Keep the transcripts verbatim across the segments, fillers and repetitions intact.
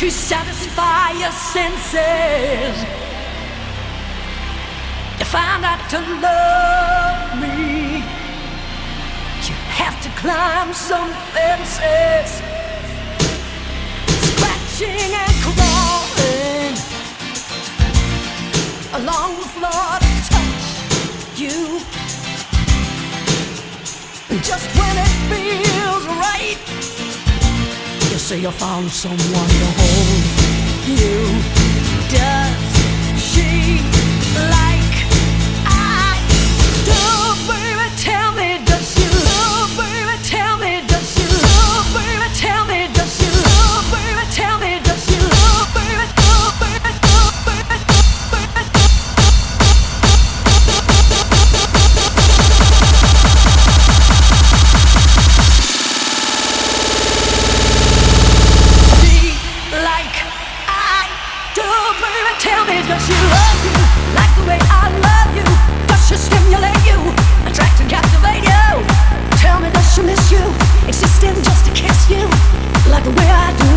to satisfy your senses. You find out to love me, you have to climb some fences, scratching and crawling along the floor to touch you. Just when it feels right, you say you found someone to hold you. Does she like I do? Baby, tell me, does she love? Baby, tell me, does she love? Baby, tell me, does she love? Baby, tell me, does she love? Baby, love, baby, love, baby, love, baby, love. Tell me, does she love you like the way I love you? Does she stimulate you, attract and captivate you? Tell me, does she miss you, existing just to kiss you like the way I do?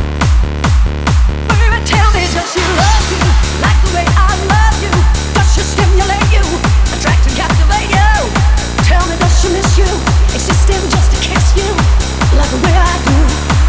Baby, tell me, does she love you like the way I love you? Does she stimulate you, attract and captivate you? Tell me, does she miss you, existing just to kiss you like the way I do?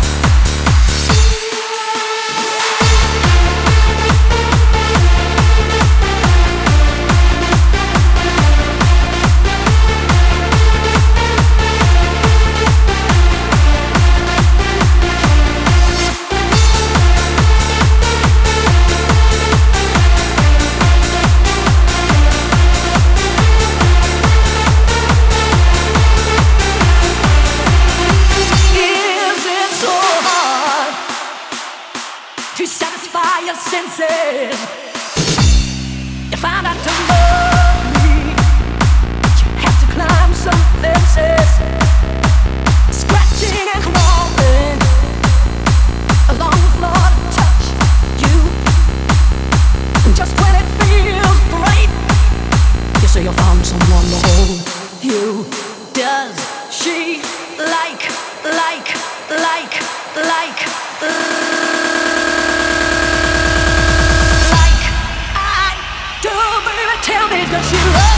Senses. You find out to love me, you have to climb some fences, scratching and crawling along the floor to touch you. And just when it feels right, you say you found someone to hold you. Does she like, like, like, like, uh, tell me, does she love